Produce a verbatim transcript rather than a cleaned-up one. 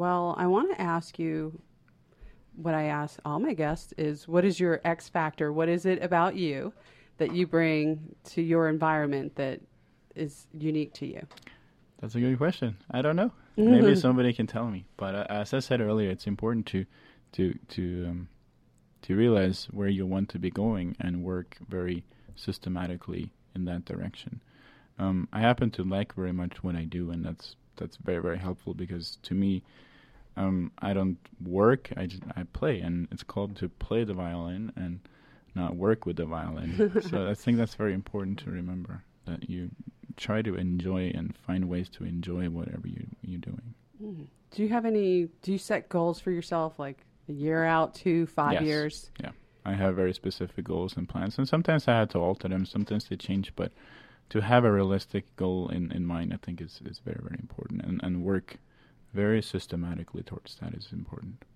Well, I want to ask you what I ask all my guests is, what is your X factor? What is it about you that you bring to your environment that is unique to you? That's a good question. I don't know. Maybe somebody can tell me. But uh, as I said earlier, it's important to to to um, to realize where you want to be going and work very systematically in that direction. Um, I happen to like very much what I do, and that's that's very very helpful because to me, um, I don't work. I just I play, and it's called to play the violin and not work with the violin. So I think that's very important to remember, that you try to enjoy and find ways to enjoy whatever you, you're doing. Mm. Do you have any, do you set goals for yourself, like a year out, two, five yes. years? Yeah. I have very specific goals and plans, and sometimes I had to alter them, sometimes they change, but to have a realistic goal in, in mind, I think is, is very, very important, and, and work very systematically towards that is important.